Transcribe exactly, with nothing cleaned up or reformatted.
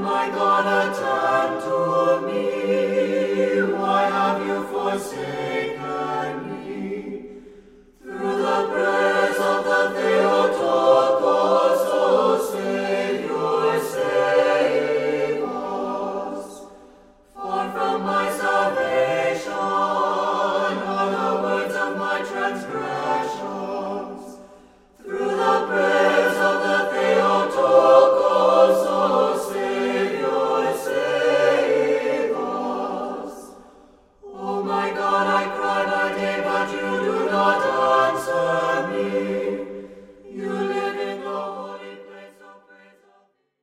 my God, attend to me. Why have you forsaken